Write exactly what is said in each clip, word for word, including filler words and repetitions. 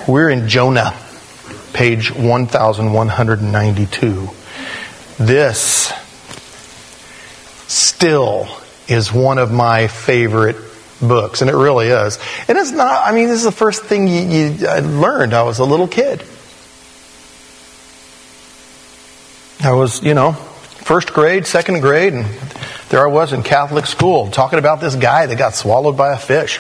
We're in Jonah, page one thousand one hundred ninety-two. This still is one of my favorite books, and it really is. And it's not, I mean, this is the first thing you, you I learned. I was a little kid. I was, you know, first grade, second grade, and there I was in Catholic school talking about this guy that got swallowed by a fish.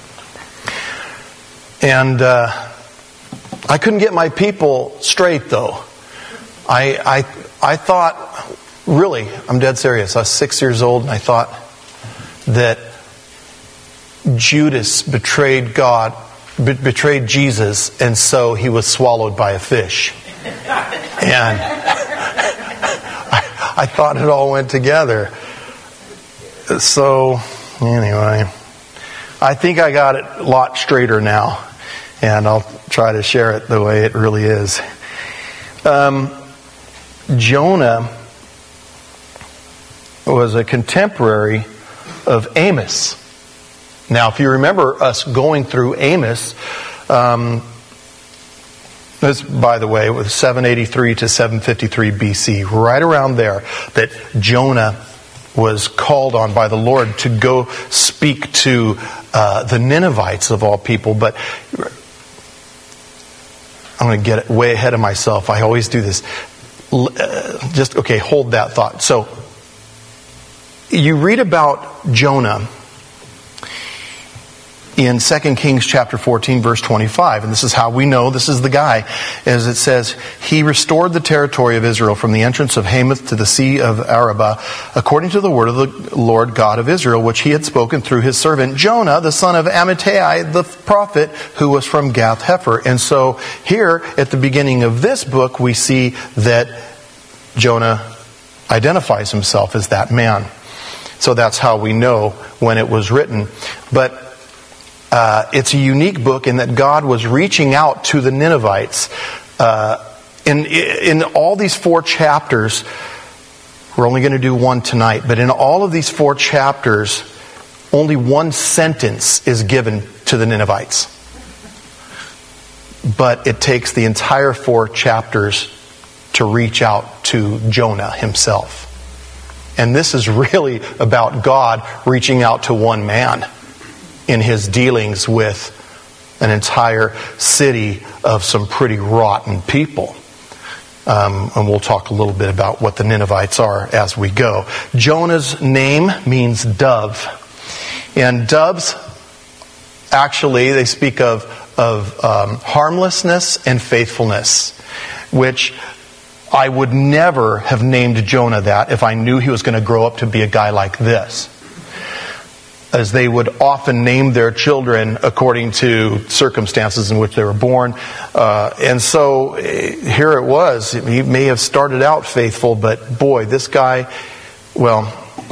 And uh, I couldn't get my people straight, though. I, I, I thought, really, I'm dead serious. I was six years old, and I thought that Judas betrayed God, be- betrayed Jesus, and so he was swallowed by a fish. And I, I thought it all went together. So, anyway, I think I got it a lot straighter now, and I'll try to share it the way it really is. Um, Jonah was a contemporary of Amos. Now, if you remember us going through Amos, um, this, by the way, was seven eighty-three to seven fifty-three B C, right around there, that Jonah was called on by the Lord to go speak to uh, the Ninevites of all people. But I'm going to get way ahead of myself. I always do this. Uh, just, okay, hold that thought. So, you read about Jonah in Second Kings chapter fourteen, verse twenty-five. And this is how we know this is the guy. As it says, he restored the territory of Israel from the entrance of Hamath to the sea of Arabah, according to the word of the Lord God of Israel, which he had spoken through his servant Jonah, the son of Amittai, the prophet, who was from Gath Hepher. And so here at the beginning of this book, we see that Jonah identifies himself as that man. So that's how we know when it was written. But Uh, it's a unique book in that God was reaching out to the Ninevites. Uh, in, in all these four chapters, we're only going to do one tonight, but in all of these four chapters, only one sentence is given to the Ninevites. But it takes the entire four chapters to reach out to Jonah himself. And this is really about God reaching out to one man in his dealings with an entire city of some pretty rotten people. Um, and we'll talk a little bit about what the Ninevites are as we go. Jonah's name means dove. And doves, actually, they speak of, of um, harmlessness and faithfulness, which I would never have named Jonah that if I knew he was going to grow up to be a guy like this. As they would often name their children according to circumstances in which they were born. Uh, and so here it was. He may have started out faithful, but boy, this guy, well,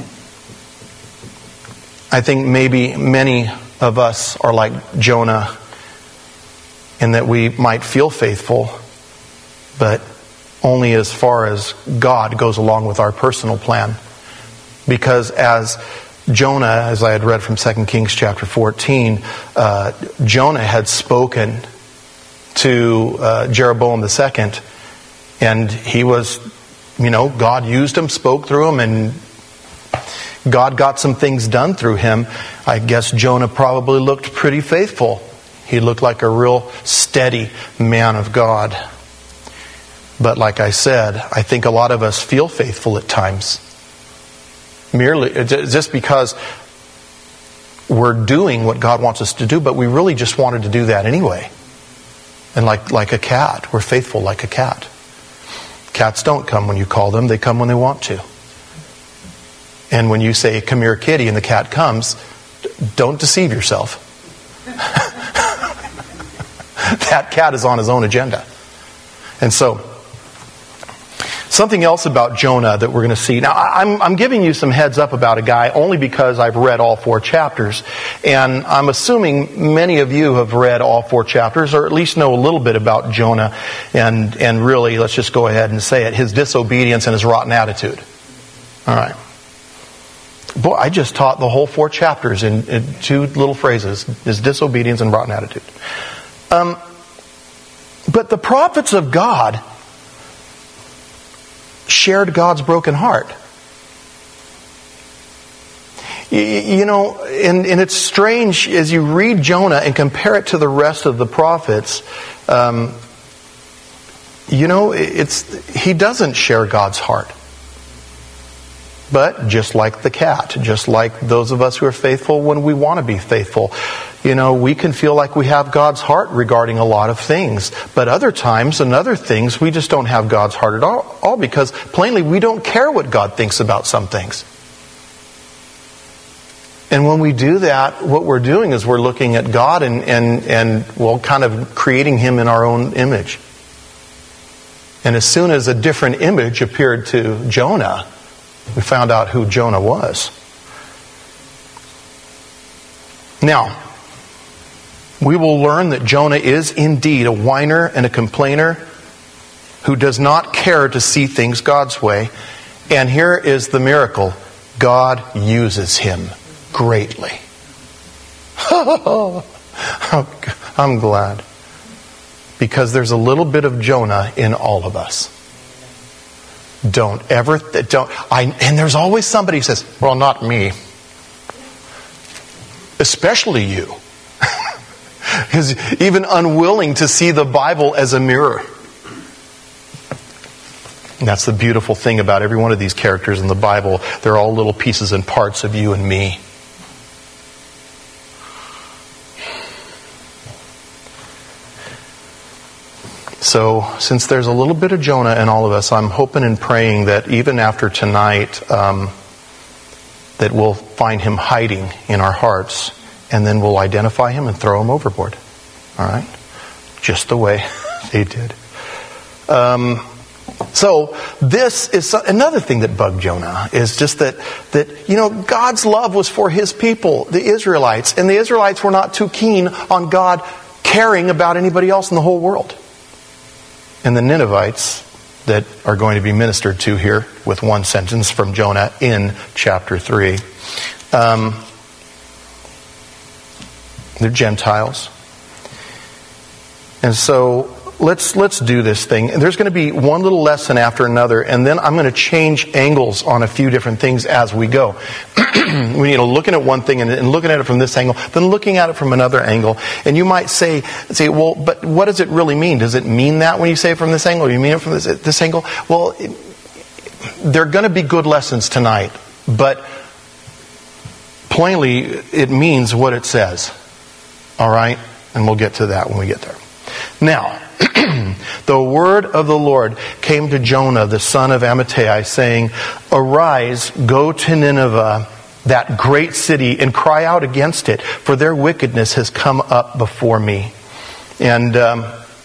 I think maybe many of us are like Jonah in that we might feel faithful, but only as far as God goes along with our personal plan. Because as Jonah, as I had read from Second Kings chapter fourteen, uh, Jonah had spoken to uh, Jeroboam the second, and he was, you know, God used him, spoke through him, and God got some things done through him. I guess Jonah probably looked pretty faithful. He looked like a real steady man of God. But like I said, I think a lot of us feel faithful at times. Merely just because we're doing what God wants us to do, but we really just wanted to do that anyway. And like like a cat, we're faithful like a cat. Cats don't come when you call them, they come when they want to. And when you say, "Come here, kitty," and the cat comes, don't deceive yourself. That cat is on his own agenda. And so, something else about Jonah that we're going to see. Now, I'm, I'm giving you some heads up about a guy only because I've read all four chapters. And I'm assuming many of you have read all four chapters, or at least know a little bit about Jonah. And, and really, let's just go ahead and say it, his disobedience and his rotten attitude. All right. Boy, I just taught the whole four chapters in, in two little phrases, his disobedience and rotten attitude. Um, But the prophets of God shared God's broken heart. You, you know, and, and it's strange as you read Jonah and compare it to the rest of the prophets. Um, you know, it's he doesn't share God's heart. But just like the cat, just like those of us who are faithful when we want to be faithful, you know, we can feel like we have God's heart regarding a lot of things. But other times and other things, we just don't have God's heart at all, all because plainly we don't care what God thinks about some things. And when we do that, what we're doing is we're looking at God and, and, and well, kind of creating Him in our own image. And as soon as a different image appeared to Jonah, we found out who Jonah was. Now, we will learn that Jonah is indeed a whiner and a complainer who does not care to see things God's way. And here is the miracle. God uses him greatly. I'm glad. Because there's a little bit of Jonah in all of us. Don't ever, don't, I, and there's always somebody who says, well, not me. Especially you. Because even unwilling to see the Bible as a mirror. And that's the beautiful thing about every one of these characters in the Bible. They're all little pieces and parts of you and me. So, since there's a little bit of Jonah in all of us, I'm hoping and praying that even after tonight, um, that we'll find him hiding in our hearts, and then we'll identify him and throw him overboard. All right? Just the way they did. Um, so, this is another thing that bugged Jonah, is just that, that, you know, God's love was for his people, the Israelites, and the Israelites were not too keen on God caring about anybody else in the whole world. And the Ninevites that are going to be ministered to here with one sentence from Jonah in chapter three. Um, they're Gentiles. And so let's let's do this thing. And there's going to be one little lesson after another, and then I'm going to change angles on a few different things as we go. We need to looking at one thing and, and looking at it from this angle, then looking at it from another angle. And you might say, say, well, but what does it really mean? Does it mean that when you say it from this angle? Do you mean it from this, this angle? Well, it, they're going to be good lessons tonight, but plainly it means what it says. All right? And we'll get to that when we get there. Now, the word of the Lord came to Jonah, the son of Amittai, saying, arise, go to Nineveh, that great city, and cry out against it, for their wickedness has come up before me. And um,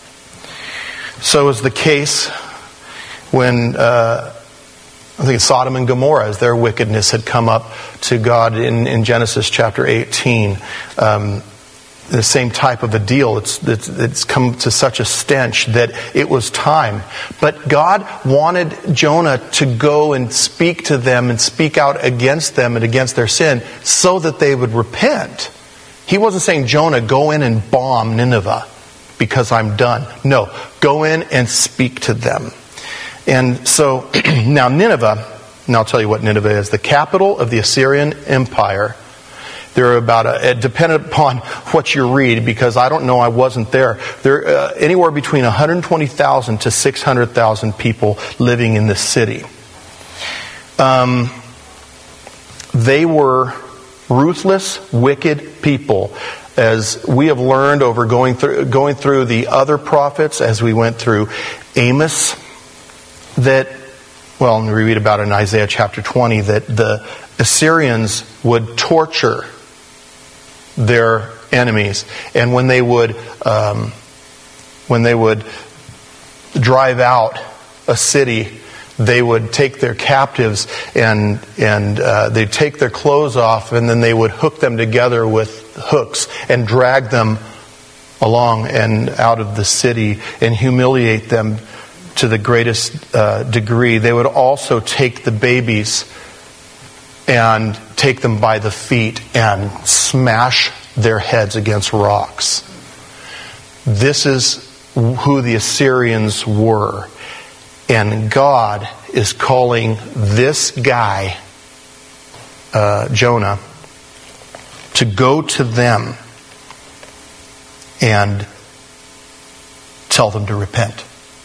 so is the case when, uh, I think Sodom and Gomorrah, as their wickedness had come up to God in, in Genesis chapter eighteen. Um, the same type of a deal. It's, it's it's come to such a stench that it was time. But God wanted Jonah to go and speak to them and speak out against them and against their sin so that they would repent. He wasn't saying, Jonah, go in and bomb Nineveh because I'm done. No, go in and speak to them. And so, now Nineveh, and I'll tell you what Nineveh is, the capital of the Assyrian Empire. There are about, a, dependent upon what you read, because I don't know, I wasn't there. There are uh, anywhere between one hundred twenty thousand to six hundred thousand people living in this city. Um, they were ruthless, wicked people. As we have learned over going through, going through the other prophets, as we went through Amos, that, well, and we read about it in Isaiah chapter twenty, that the Assyrians would torture their enemies, and when they would um, when they would drive out a city, they would take their captives and and uh, they'd take their clothes off, and then they would hook them together with hooks and drag them along and out of the city and humiliate them to the greatest uh, degree. They would also take the babies and take them by the feet and smash their heads against rocks. This is who the Assyrians were. And God is calling this guy, uh, Jonah, to go to them and tell them to repent.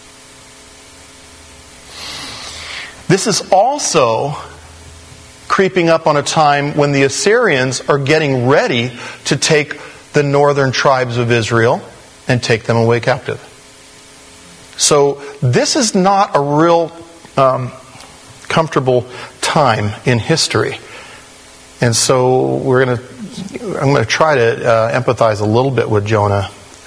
This is also creeping up on a time when the Assyrians are getting ready to take the northern tribes of Israel and take them away captive. So this is not a real um, comfortable time in history. And so we're going to, I'm going to try to uh, empathize a little bit with Jonah.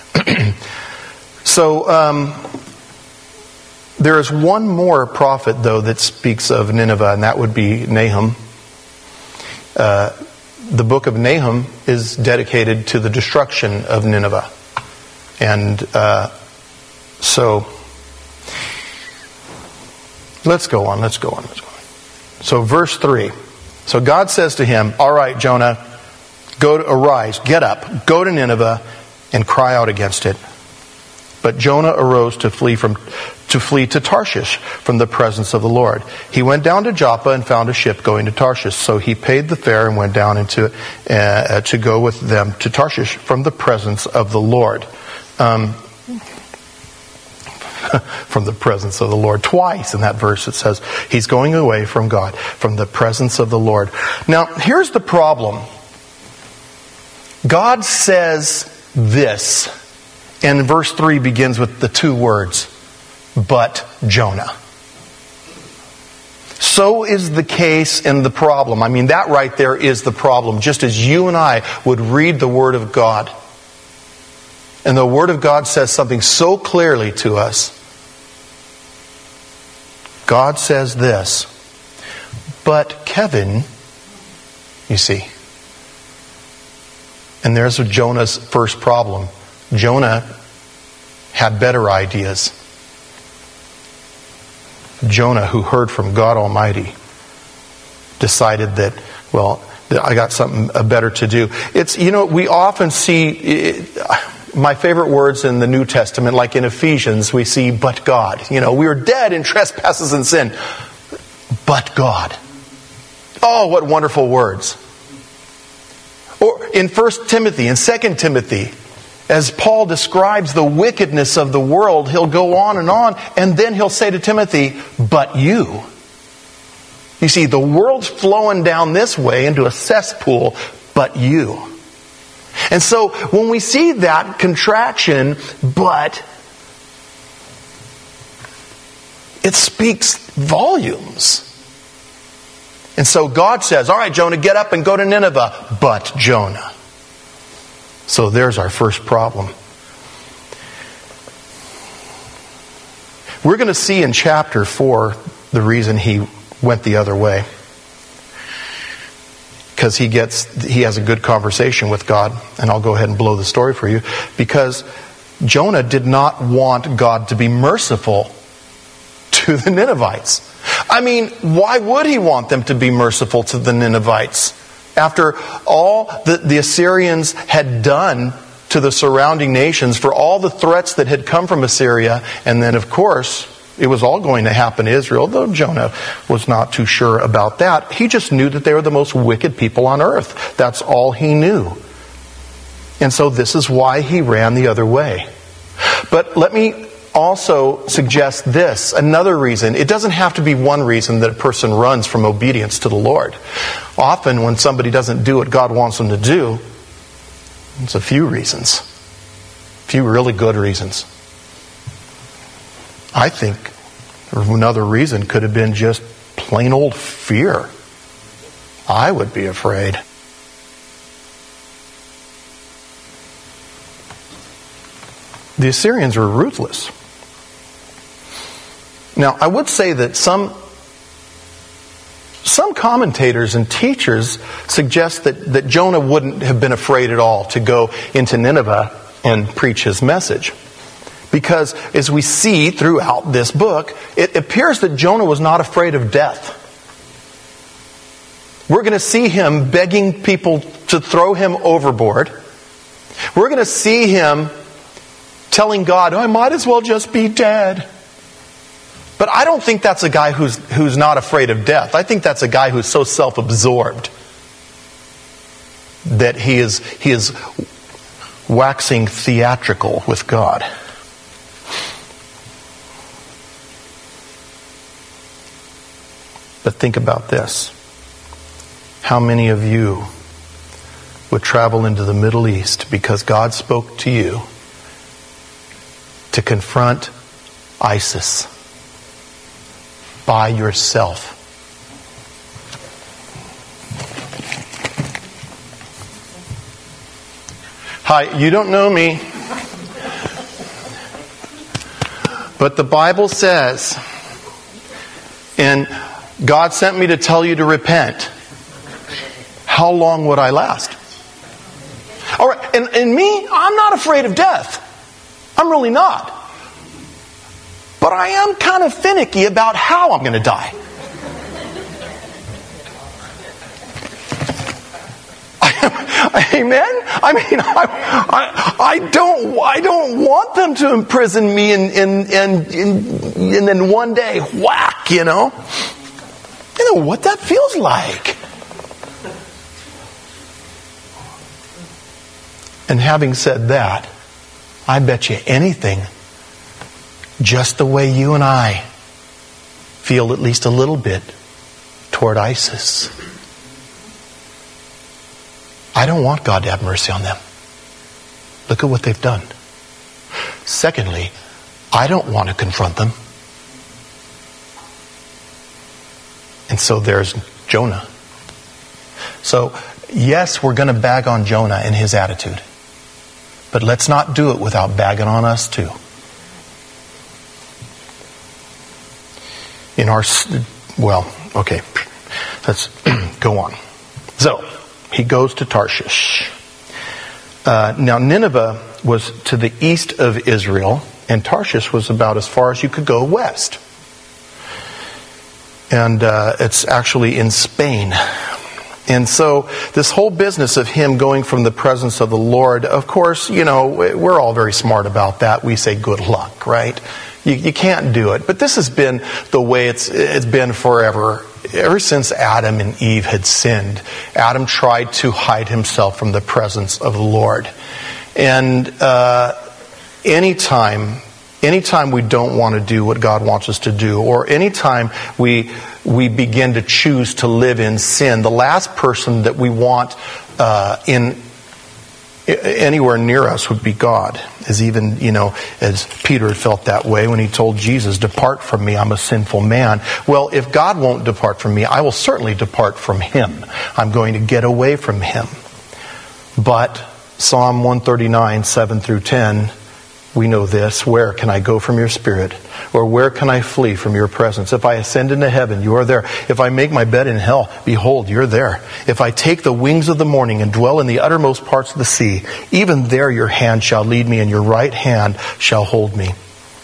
so um, there is one more prophet, though, that speaks of Nineveh, and that would be Nahum. Uh, the book of Nahum is dedicated to the destruction of Nineveh. And uh, so, let's go on, let's go on, let's go on. So verse three. So God says to him, all right, Jonah, go to, arise, get up, go to Nineveh, and cry out against it. But Jonah arose to flee from to flee to Tarshish from the presence of the Lord. He went down to Joppa and found a ship going to Tarshish. So he paid the fare and went down into uh, to go with them to Tarshish from the presence of the Lord. Um, from the presence of the Lord. Twice in that verse it says he's going away from God, from the presence of the Lord. Now, here's the problem. God says this, and verse three begins with the two words, but Jonah. So is the case and the problem. I mean, that right there is the problem. Just as you and I would read the Word of God, and the Word of God says something so clearly to us. God says this, but Kevin, you see, and there's Jonah's first problem. Jonah had better ideas. Jonah, who heard from God Almighty, decided that, well, I got something better to do. It's, you know, we often see, it, my favorite words in the New Testament, like in Ephesians, we see, but God. You know, we were dead in trespasses and sin. But God. Oh, what wonderful words. Or in First Timothy and Second Timothy, as Paul describes the wickedness of the world, he'll go on and on, and then he'll say to Timothy, but you. You see, the world's flowing down this way into a cesspool, but you. And so when we see that contraction, but, it speaks volumes. And so God says, all right, Jonah, get up and go to Nineveh, but Jonah. So there's our first problem. We're going to see in chapter four the reason he went the other way. Because he gets, he has a good conversation with God, and I'll go ahead and blow the story for you. Because Jonah did not want God to be merciful to the Ninevites. I mean, why would he want them to be merciful to the Ninevites? After all that the Assyrians had done to the surrounding nations, for all the threats that had come from Assyria, and then of course, it was all going to happen to Israel, though Jonah was not too sure about that. He just knew that they were the most wicked people on earth. That's all he knew. And so this is why he ran the other way. But let me also suggest this, another reason. It doesn't have to be one reason that a person runs from obedience to the Lord. Often when somebody doesn't do what God wants them to do, it's a few reasons. A few really good reasons. I think another reason could have been just plain old fear. I would be afraid. The Assyrians were ruthless. Now, I would say that some some commentators and teachers suggest that, that Jonah wouldn't have been afraid at all to go into Nineveh and preach his message. Because as we see throughout this book, it appears that Jonah was not afraid of death. We're going to see him begging people to throw him overboard. We're going to see him telling God, oh, I might as well just be dead. But I don't think that's a guy who's who's not afraid of death. I think that's a guy who's so self-absorbed that he is he is waxing theatrical with God. But think about this. How many of you would travel into the Middle East because God spoke to you to confront ISIS by yourself? Hi, you don't know me, but the Bible says, and God sent me to tell you to repent. How long would I last? All right, and, and me, I'm not afraid of death. I'm really not. But I am kind of finicky about how I'm going to die. Amen? I mean, I, I, I don't, I don't want them to imprison me and, and, and, and, and then one day, whack, you know? You know what that feels like. And having said that, I bet you anything, just the way you and I feel at least a little bit toward ISIS. I don't want God to have mercy on them. Look at what they've done. Secondly, I don't want to confront them. And so there's Jonah. So, yes, we're going to bag on Jonah and his attitude. But let's not do it without bagging on us too. In our, well, okay, let's go on. So, he goes to Tarshish. Uh, now, Nineveh was to the east of Israel, and Tarshish was about as far as you could go west. And uh, it's actually in Spain. And so this whole business of him going from the presence of the Lord, of course, you know, we're all very smart about that. We say good luck, right? You, you can't do it. But this has been the way it's it's been forever. Ever since Adam and Eve had sinned, Adam tried to hide himself from the presence of the Lord. And uh, anytime, anytime we don't want to do what God wants us to do, or anytime we we begin to choose to live in sin, the last person that we want uh, in anywhere near us would be God. As even, you know, as Peter felt that way when he told Jesus, "Depart from me, I'm a sinful man." Well, if God won't depart from me, I will certainly depart from him. I'm going to get away from him. But Psalm one thirty-nine, seven through ten, we know this. Where can I go from your spirit? Or where can I flee from your presence? If I ascend into heaven, you are there. If I make my bed in hell, behold, you're there. If I take the wings of the morning and dwell in the uttermost parts of the sea, even there your hand shall lead me and your right hand shall hold me.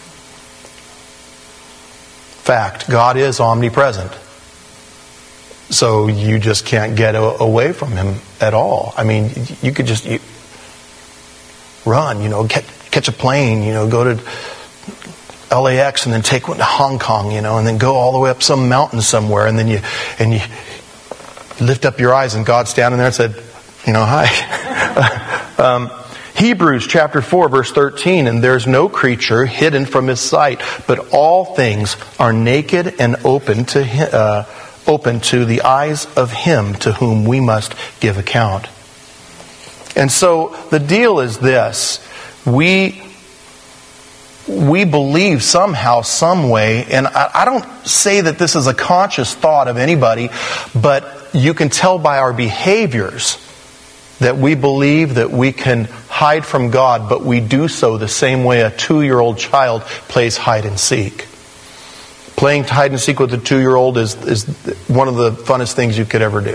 Fact, God is omnipresent. So you just can't get away from him at all. I mean, you could just you, run, you know, get, catch a plane, you know, go to L A X and then take one to Hong Kong, you know, and then go all the way up some mountain somewhere, and then you and you lift up your eyes and God's standing there and said, you know, hi. um, Hebrews chapter four verse thirteen, and there's no creature hidden from his sight, but all things are naked and open to him, uh, open to the eyes of him to whom we must give account. And so the deal is this: we we believe somehow, some way, and I, I don't say that this is a conscious thought of anybody, but you can tell by our behaviors that we believe that we can hide from God, but we do so the same way a two-year-old child plays hide and seek. Playing hide and seek with a two-year-old is, is one of the funnest things you could ever do.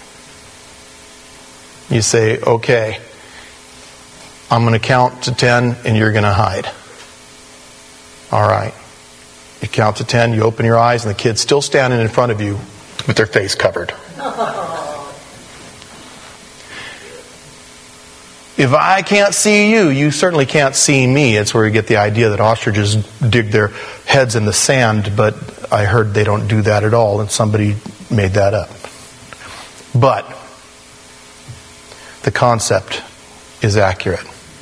You say, okay, I'm going to count to ten and you're going to hide. All right. You count to ten, you open your eyes, and the kid's still standing in front of you with their face covered. if I can't see you, you certainly can't see me. It's where you get the idea that ostriches dig their heads in the sand, but I heard they don't do that at all, and somebody made that up. But the concept is accurate.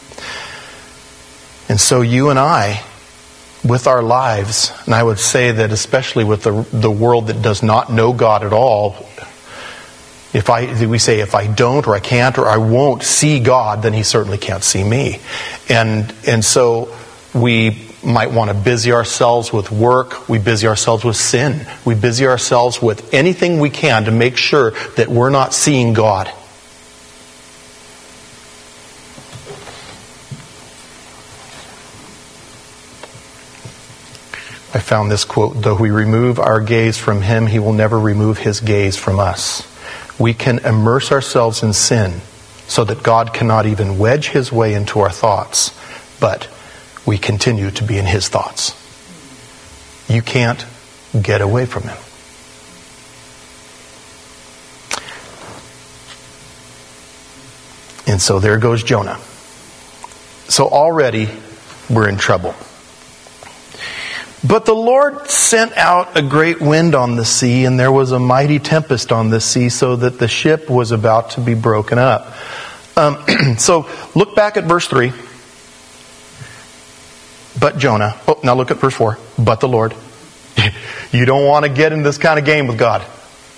And so you and I, with our lives, and I would say that especially with the the world that does not know God at all, if I we say if I don't or I can't or I won't see God, then He certainly can't see me. And and so we might want to busy ourselves with work, we busy ourselves with sin, we busy ourselves with anything we can to make sure that we're not seeing God. I found this quote, though we remove our gaze from Him, He will never remove His gaze from us. We can immerse ourselves in sin so that God cannot even wedge His way into our thoughts, but we continue to be in His thoughts. You can't get away from Him. And so there goes Jonah. So already we're in trouble. But the Lord sent out a great wind on the sea, and there was a mighty tempest on the sea, so that the ship was about to be broken up. Um, so look back at verse three. But Jonah. Oh, now look at verse four. But the Lord. You don't want to get in this kind of game with God.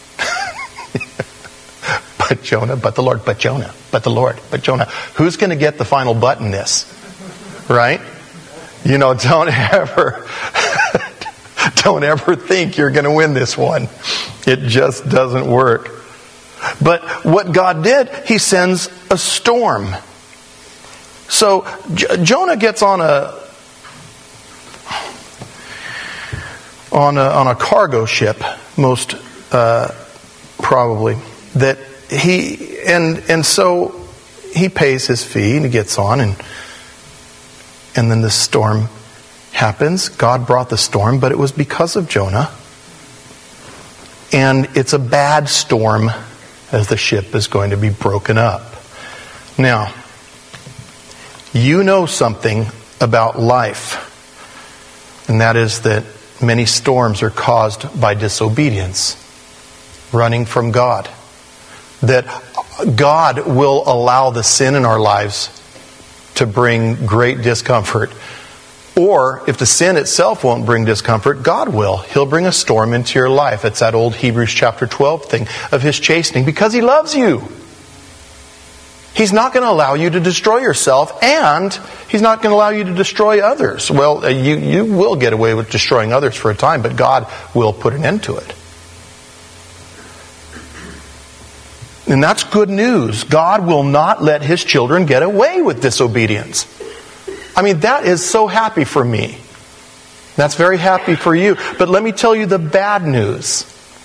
But Jonah, but the Lord, but Jonah, but the Lord, but Jonah. Who's going to get the final butt in this? Right? You know, don't ever, don't ever think you're going to win this one. It just doesn't work. But what God did, He sends a storm. So J- Jonah gets on a on a on a cargo ship, most uh, probably. That he and and so he pays his fee and he gets on and. And then the storm happens. God brought the storm, but it was because of Jonah. And it's a bad storm as the ship is going to be broken up. Now, you know something about life, and that is that many storms are caused by disobedience, running from God. That God will allow the sin in our lives to bring great discomfort. Or if the sin itself won't bring discomfort, God will. He'll bring a storm into your life. It's that old Hebrews chapter twelve thing of His chastening, because He loves you. He's not going to allow you to destroy yourself, and He's not going to allow you to destroy others. Well, you, you will get away with destroying others for a time, but God will put an end to it. And that's good news. God will not let His children get away with disobedience. I mean, that is so happy for me. That's very happy for you. But let me tell you the bad news.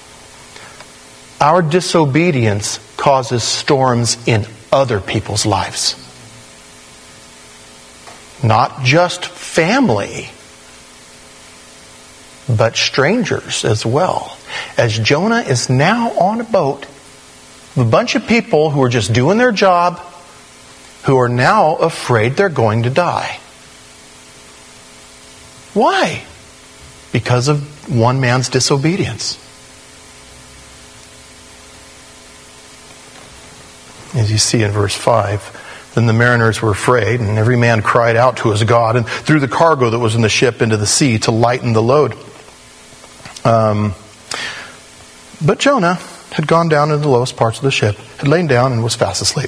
Our disobedience causes storms in other people's lives. Not just family, but strangers as well. As Jonah is now on a boat, a bunch of people who are just doing their job, who are now afraid they're going to die. Why? Because of one man's disobedience. As you see in verse five, then the mariners were afraid, and every man cried out to his God and threw the cargo that was in the ship into the sea to lighten the load. Um, but Jonah had gone down into the lowest parts of the ship, had lain down and was fast asleep.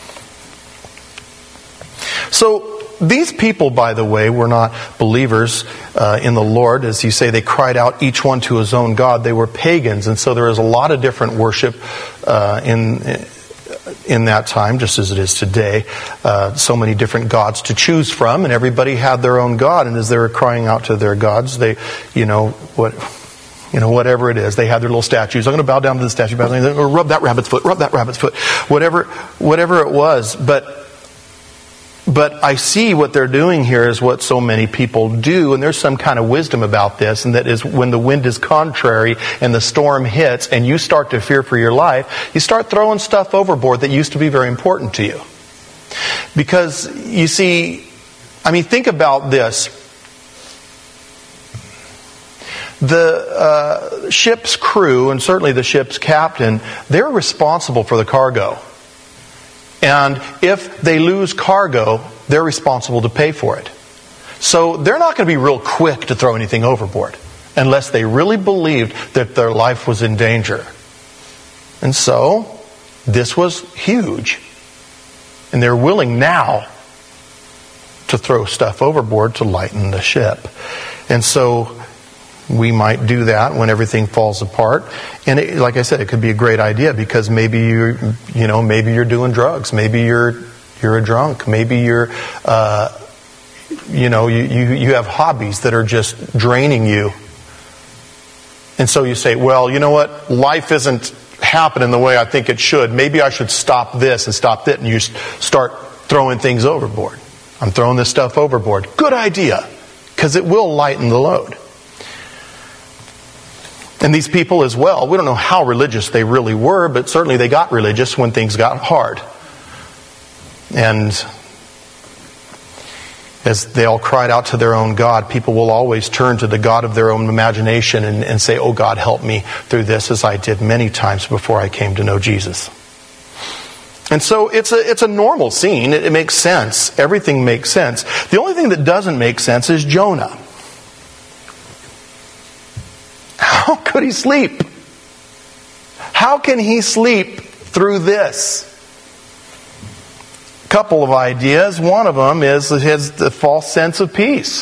So these people, by the way, were not believers uh, in the Lord. As you say, they cried out each one to his own God. They were pagans, and so there was a lot of different worship uh, in in that time, just as it is today. Uh, so many different gods to choose from, and everybody had their own God. And as they were crying out to their gods, they, you know, what... You know, whatever it is, they had their little statues. I'm going to bow down to the statue, or rub that rabbit's foot, rub that rabbit's foot, whatever, whatever it was. But, but I see what they're doing here is what so many people do, and there's some kind of wisdom about this, and that is when the wind is contrary and the storm hits, and you start to fear for your life, you start throwing stuff overboard that used to be very important to you. Because, you see, I mean, think about this. The uh, ship's crew, and certainly the ship's captain, they're responsible for the cargo. And if they lose cargo, they're responsible to pay for it. So they're not going to be real quick to throw anything overboard unless they really believed that their life was in danger. And so this was huge. And they're willing now to throw stuff overboard to lighten the ship. And so we might do that when everything falls apart. And it, like I said, it could be a great idea because maybe you're, you know, maybe you're doing drugs. Maybe you're you're a drunk. Maybe you're, uh, you know, you, you you have hobbies that are just draining you. And so you say, well, you know what? Life isn't happening the way I think it should. Maybe I should stop this and stop that. And you start throwing things overboard. I'm throwing this stuff overboard. Good idea, because it will lighten the load. And these people as well, we don't know how religious they really were, but certainly they got religious when things got hard. And as they all cried out to their own God, people will always turn to the God of their own imagination and, and say, oh God, help me through this, as I did many times before I came to know Jesus. And so it's a, it's a normal scene. It, it makes sense. Everything makes sense. The only thing that doesn't make sense is Jonah. How could he sleep? How can he sleep through this? A couple of ideas. One of them is his the false sense of peace.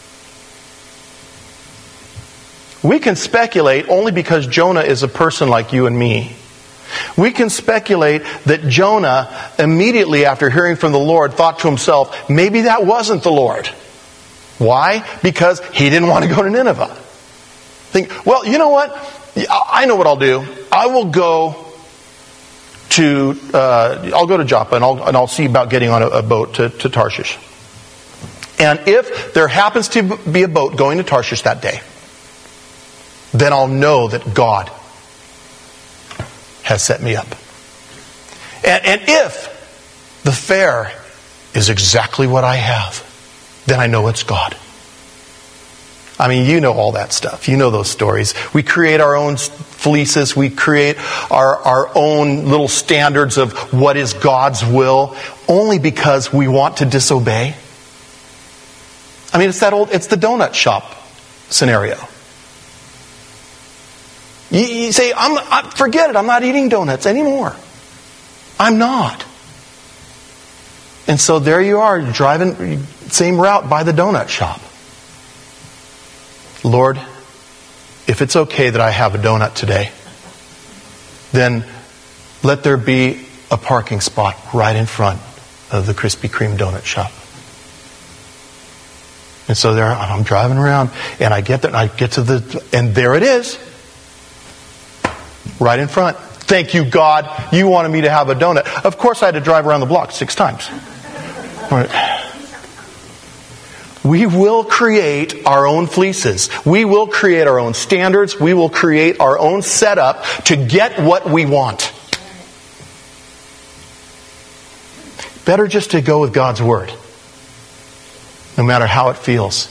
We can speculate only because Jonah is a person like you and me. We can speculate that Jonah, immediately after hearing from the Lord, thought to himself, maybe that wasn't the Lord. Why? Because he didn't want to go to Nineveh. Think, well, you know what? I know what I'll do. I will go to, uh, I'll go to Joppa and I'll, and I'll see about getting on a, a boat to, to Tarshish. And if there happens to be a boat going to Tarshish that day, then I'll know that God has set me up. And, and if the fare is exactly what I have, then I know it's God. I mean, you know all that stuff. You know those stories. We create our own fleeces. We create our, our own little standards of what is God's will, only because we want to disobey. I mean, it's that old, it's the donut shop scenario. You, you say, I'm, I, forget it, I'm not eating donuts anymore. I'm not. And so there you are, driving same route by the donut shop. Lord, if it's okay that I have a donut today, then let there be a parking spot right in front of the Krispy Kreme donut shop. And so there I'm driving around and I get there and I get to the, and there it is. Right in front. Thank you, God. You wanted me to have a donut. Of course I had to drive around the block six times. We will create our own fleeces. We will create our own standards. We will create our own setup to get what we want. Better just to go with God's Word, no matter how it feels.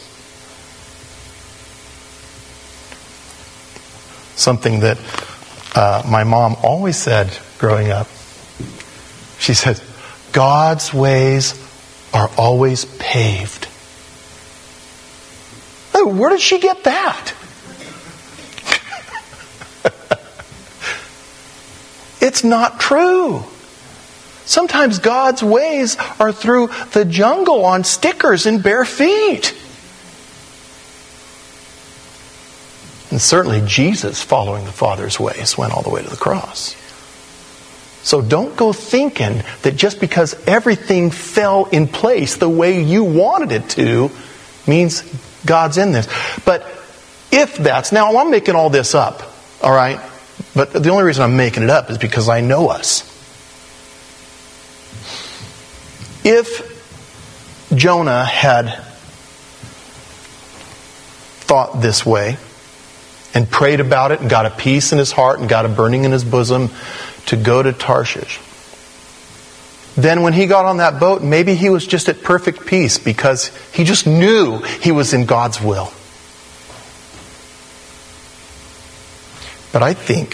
Something that uh, my mom always said growing up. She said, God's ways are always paved. Where did she get that? It's not true. Sometimes God's ways are through the jungle on stickers and bare feet. And certainly Jesus, following the Father's ways, went all the way to the cross. So don't go thinking that just because everything fell in place the way you wanted it to means God's in this. But if that's... Now, I'm making all this up, all right? But the only reason I'm making it up is because I know us. If Jonah had thought this way and prayed about it and got a peace in his heart and got a burning in his bosom to go to Tarshish, then when he got on that boat, maybe he was just at perfect peace because he just knew he was in God's will. But I think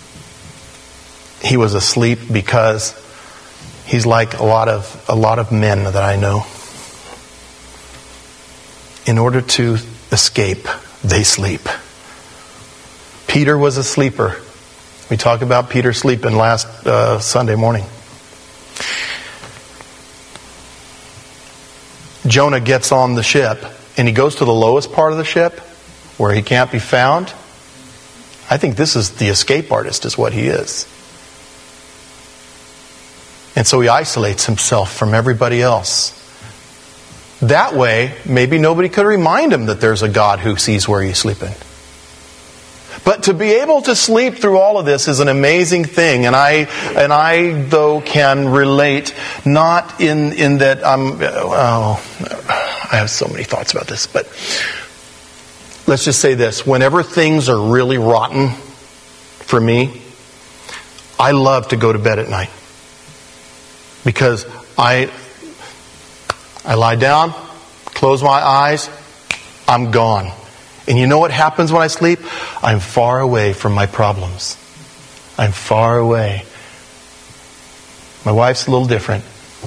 he was asleep because he's like a lot of a lot of men that I know. In order to escape, they sleep. Peter was a sleeper. We talked about Peter sleeping last uh, Sunday morning. Jonah gets on the ship and he goes to the lowest part of the ship where he can't be found. I think this is the escape artist is what he is. And so he isolates himself from everybody else. That way, maybe nobody could remind him that there's a God who sees where he's sleeping. But to be able to sleep through all of this is an amazing thing. And I, and I though, can relate, not in, in that I'm, oh, I have so many thoughts about this, but let's just say this. Whenever things are really rotten for me, I love to go to bed at night. Because I, I lie down, close my eyes, I'm gone. And you know what happens when I sleep? I'm far away from my problems. I'm far away. My wife's a little different.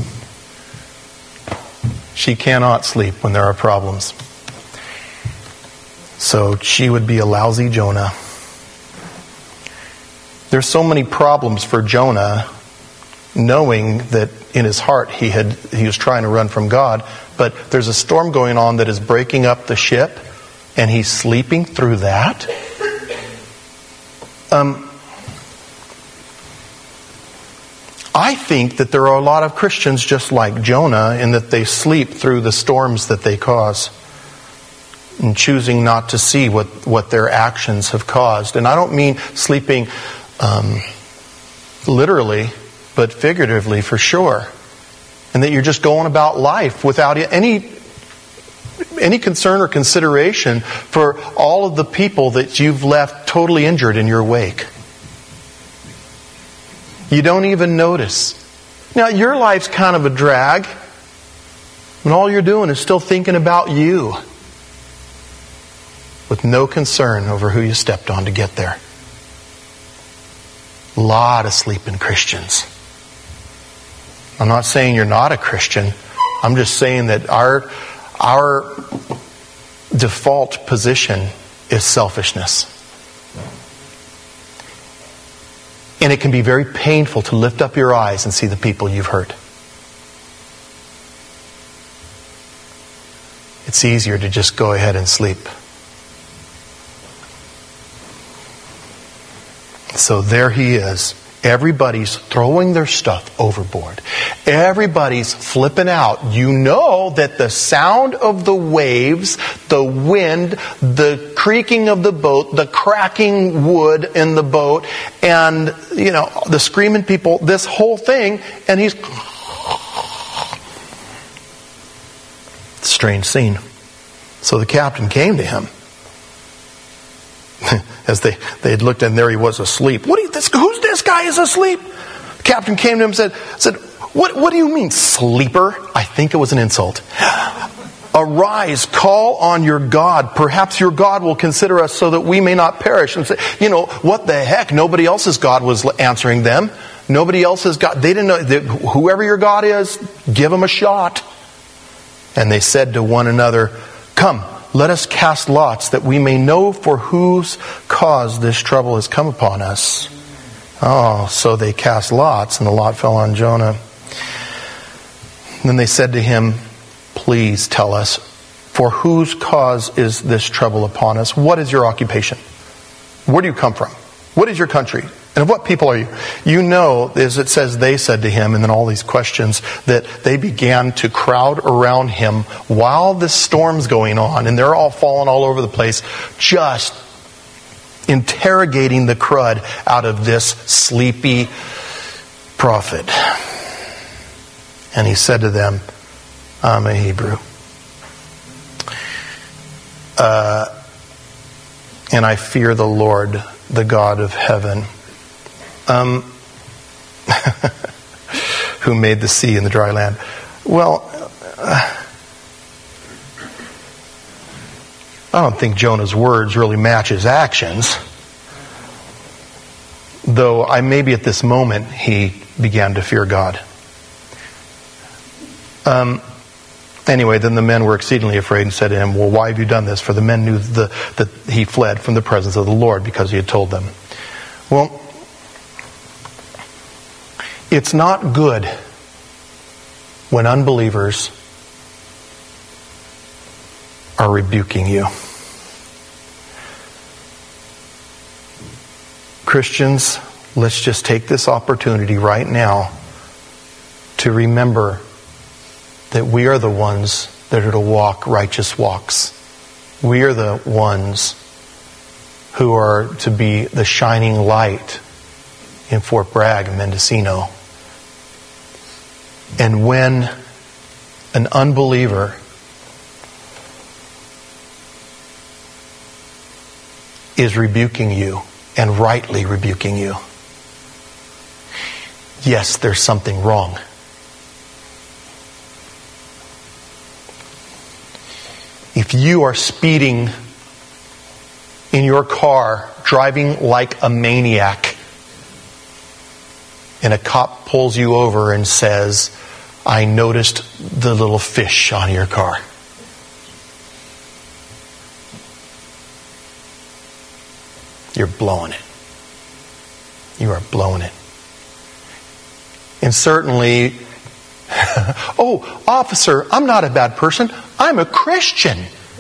She cannot sleep when there are problems. So she would be a lousy Jonah. There's so many problems for Jonah, knowing that in his heart he had he was trying to run from God. But there's a storm going on that is breaking up the ship. And he's sleeping through that? Um, I think that there are a lot of Christians just like Jonah in that they sleep through the storms that they cause and choosing not to see what, what their actions have caused. And I don't mean sleeping um, literally, but figuratively for sure. And that you're just going about life without any... any concern or consideration for all of the people that you've left totally injured in your wake. You don't even notice. Now, your life's kind of a drag, and all you're doing is still thinking about you, with no concern over who you stepped on to get there. A lot of sleeping Christians. I'm not saying you're not a Christian. I'm just saying that our Our default position is selfishness. And it can be very painful to lift up your eyes and see the people you've hurt. It's easier to just go ahead and sleep. So there he is. Everybody's throwing their stuff overboard. Everybody's flipping out. You know that the sound of the waves, the wind, the creaking of the boat, the cracking wood in the boat, and, you know, the screaming people, this whole thing, and he's... Strange scene. So the captain came to him. As they, they had looked, and there he was asleep. What do you, this, who's this guy is asleep? The captain came to him and said, said what, what do you mean, sleeper? I think it was an insult. Arise, call on your God. Perhaps your God will consider us so that we may not perish. And say, you know, what the heck? Nobody else's God was answering them. Nobody else's God. They didn't know. They, whoever your God is, give him a shot. And they said to one another, come, let us cast lots that we may know for whose cause this trouble has come upon us. Oh, so they cast lots, and the lot fell on Jonah. And then they said to him, please tell us, for whose cause is this trouble upon us? What is your occupation? Where do you come from? What is your country? And of what people are you? You know, as it says, they said to him, and then all these questions, that they began to crowd around him while this storm's going on, and they're all falling all over the place, just interrogating the crud out of this sleepy prophet. And he said to them, I'm a Hebrew. Uh, and I fear the Lord, the God of heaven. Um, who made the sea and the dry land. Well, uh, I don't think Jonah's words really match his actions. Though I maybe at this moment he began to fear God. Um, anyway, then the men were exceedingly afraid and said to him, well, why have you done this? For the men knew the, that he fled from the presence of the Lord because he had told them. Well, it's not good when unbelievers are rebuking you. Christians, let's just take this opportunity right now to remember that we are the ones that are to walk righteous walks. We are the ones who are to be the shining light in Fort Bragg and Mendocino. And when an unbeliever is rebuking you, and rightly rebuking you, yes, there's something wrong. If you are speeding in your car, driving like a maniac, and a cop pulls you over and says, I noticed the little fish on your car. You're blowing it. You are blowing it. And certainly, oh, officer, I'm not a bad person. I'm a Christian.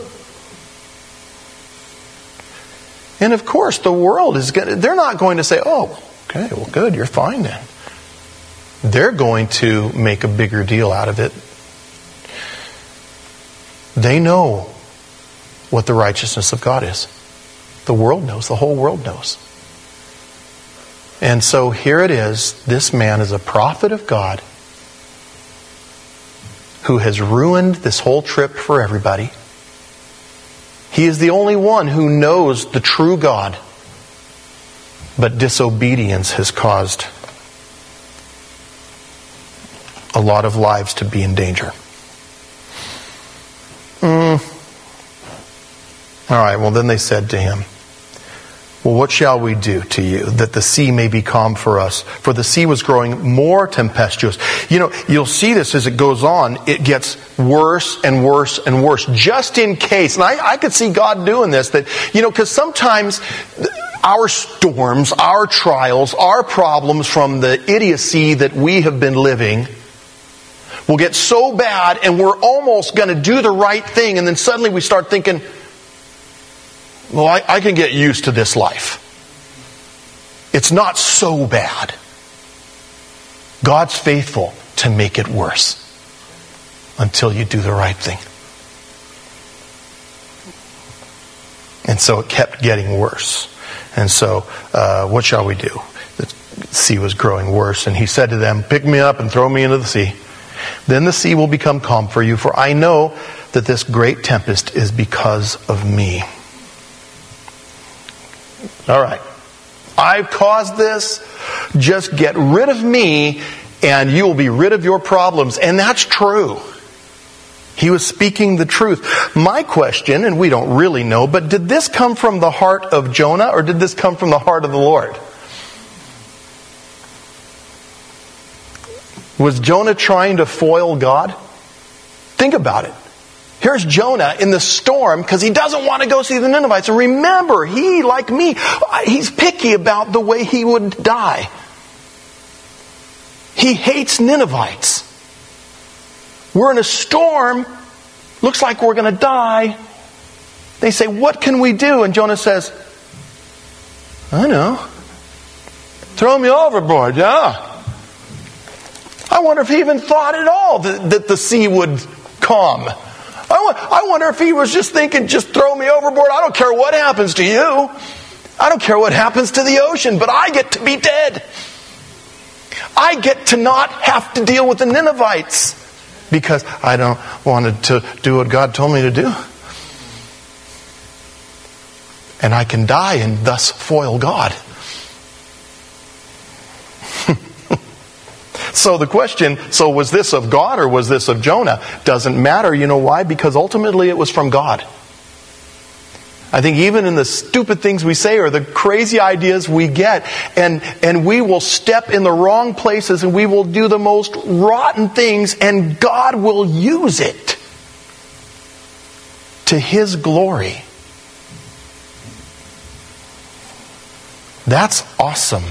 And of course, the world is going to, they're not going to say, oh, okay, well, good, you're fine then. They're going to make a bigger deal out of it. They know what the righteousness of God is. The world knows. The whole world knows. And so here it is. This man is a prophet of God who has ruined this whole trip for everybody. He is the only one who knows the true God. But disobedience has caused a lot of lives to be in danger. Mm. All right, well then they said to him, well, what shall we do to you that the sea may be calm for us? For the sea was growing more tempestuous. You know, you'll see this as it goes on. It gets worse and worse and worse. Just in case, and I, I could see God doing this, that, you know, because sometimes our storms, our trials, our problems from the idiocy that we have been living will get so bad and we're almost going to do the right thing, and then suddenly we start thinking, well, I, I can get used to this life. It's not so bad. God's faithful to make it worse until you do the right thing. And so it kept getting worse. And so, uh, what shall we do? The sea was growing worse. And he said to them, pick me up and throw me into the sea. Then the sea will become calm for you, for I know that this great tempest is because of me. All right. I've caused this. Just get rid of me and you will be rid of your problems. And that's true. He was speaking the truth. My question, and we don't really know, but did this come from the heart of Jonah or did this come from the heart of the Lord? Was Jonah trying to foil God? Think about it. Here's Jonah in the storm because he doesn't want to go see the Ninevites. And remember, he, like me, he's picky about the way he would die. He hates Ninevites. We're in a storm. Looks like we're going to die. They say, what can we do? And Jonah says, I know. Throw me overboard, yeah. I wonder if he even thought at all that, that the sea would calm. I wonder if he was just thinking, just throw me overboard. I don't care what happens to you. I don't care what happens to the ocean, but I get to be dead. I get to not have to deal with the Ninevites because I don't want to do what God told me to do. And I can die and thus foil God. So the question, so was this of God or was this of Jonah? Doesn't matter. You know why? Because ultimately it was from God. I think even in the stupid things we say or the crazy ideas we get, and, and we will step in the wrong places and we will do the most rotten things, and God will use it to His glory. That's awesome.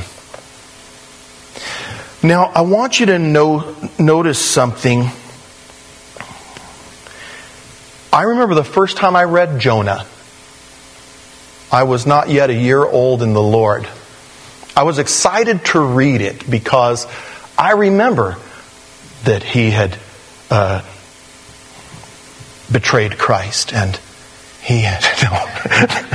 Now, I want you to know, notice something. I remember the first time I read Jonah. I was not yet a year old in the Lord. I was excited to read it because I remember that he had uh, betrayed Christ, and he had... No.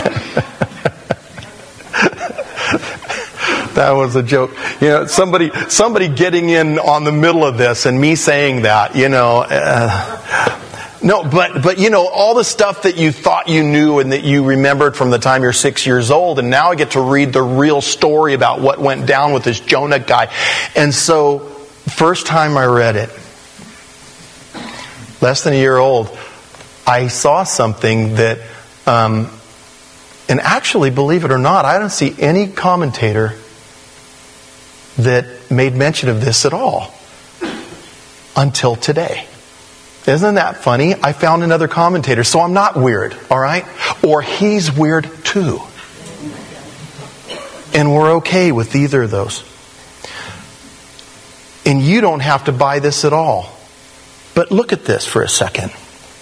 That was a joke. You know, somebody somebody getting in on the middle of this and me saying that, you know... Uh, No, but, but you know, all the stuff that you thought you knew and that you remembered from the time you're six years old, and now I get to read the real story about what went down with this Jonah guy. And so, first time I read it, less than a year old, I saw something that, um, and actually, believe it or not, I don't see any commentator that made mention of this at all until today. Isn't that funny? I found another commentator, so I'm not weird, all right? Or he's weird too. And we're okay with either of those. And you don't have to buy this at all. But look at this for a second.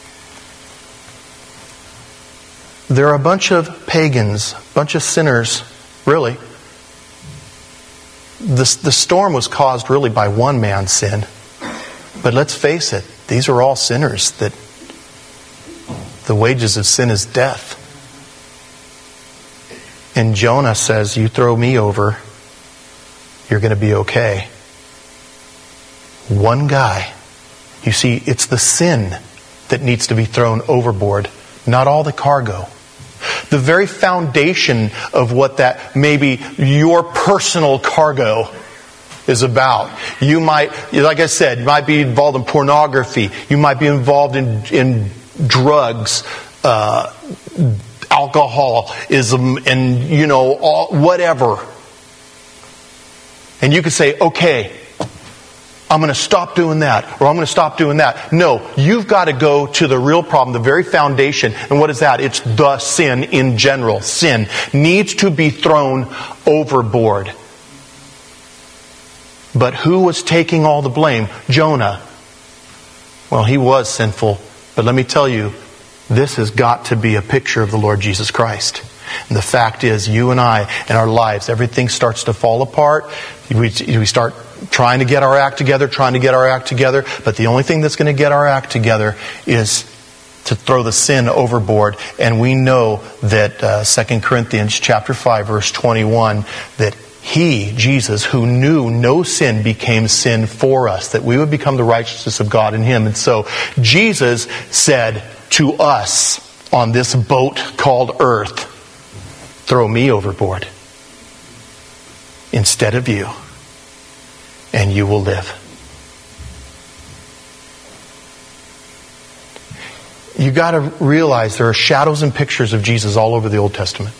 There are a bunch of pagans, a bunch of sinners, really. The, the storm was caused really by one man's sin. But let's face it, these are all sinners. That the wages of sin is death. And Jonah says, you throw me over, you're going to be okay. One guy. You see, it's the sin that needs to be thrown overboard, not all the cargo. The very foundation of what that maybe your personal cargo is about. You might, like I said, you might be involved in pornography. You might be involved in in drugs, uh, alcoholism, and you know, all, whatever. And you could say, okay, I'm going to stop doing that, or I'm going to stop doing that. No, you've got to go to the real problem, the very foundation. And what is that? It's the sin in general. Sin needs to be thrown overboard. But who was taking all the blame? Jonah. Well, he was sinful. But let me tell you, this has got to be a picture of the Lord Jesus Christ. And the fact is, you and I, in our lives, everything starts to fall apart. We, we start trying to get our act together, trying to get our act together. But the only thing that's going to get our act together is to throw the sin overboard. And we know that uh, Second Corinthians chapter five, verse twenty-one, that He, Jesus, who knew no sin, became sin for us, that we would become the righteousness of God in Him. And so Jesus said to us on this boat called earth, throw me overboard instead of you, and you will live. You got to realize there are shadows and pictures of Jesus all over the Old Testament.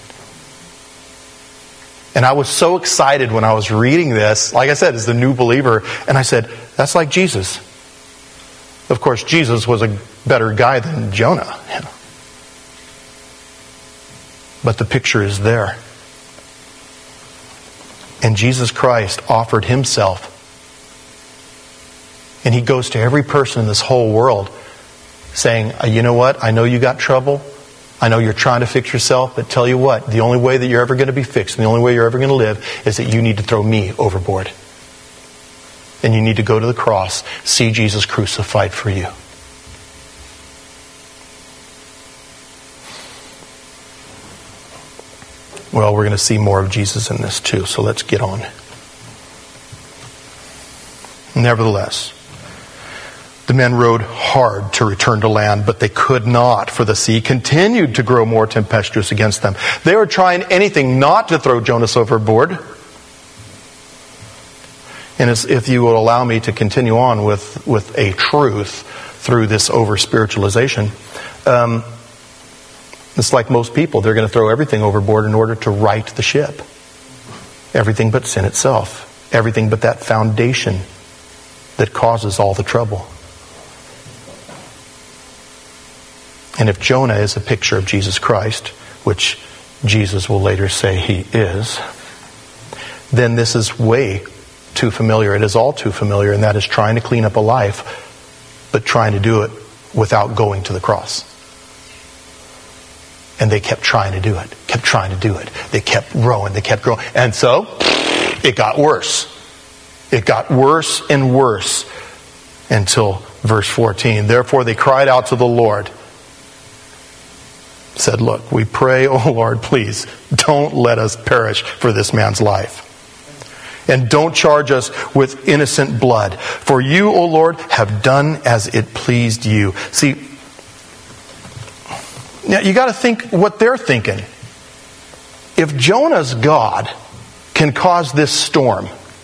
And I was so excited when I was reading this, like I said, as the new believer, and I said, that's like Jesus. Of course, Jesus was a better guy than Jonah. You know. But the picture is there. And Jesus Christ offered Himself. And He goes to every person in this whole world saying, you know what? I know you got trouble. I know you're trying to fix yourself, but tell you what, the only way that you're ever going to be fixed, and the only way you're ever going to live, is that you need to throw me overboard. And you need to go to the cross, see Jesus crucified for you. Well, we're going to see more of Jesus in this too, so let's get on. Nevertheless, the men rowed hard to return to land, but they could not, for the sea continued to grow more tempestuous against them. They were trying anything not to throw Jonas overboard. And as, if you would allow me to continue on with, with a truth through this over-spiritualization, um, it's like most people. They're going to throw everything overboard in order to right the ship. Everything but sin itself. Everything but that foundation that causes all the trouble. And if Jonah is a picture of Jesus Christ, which Jesus will later say he is, then this is way too familiar. It is all too familiar, and that is trying to clean up a life, but trying to do it without going to the cross. And they kept trying to do it, kept trying to do it. They kept growing, they kept growing. And so, it got worse. It got worse and worse until verse fourteen. Therefore they cried out to the Lord. Said, look, we pray, oh Lord, please, don't let us perish for this man's life. And don't charge us with innocent blood. For you, O Lord, have done as it pleased you. See, now you got to think what they're thinking. If Jonah's God can cause this storm,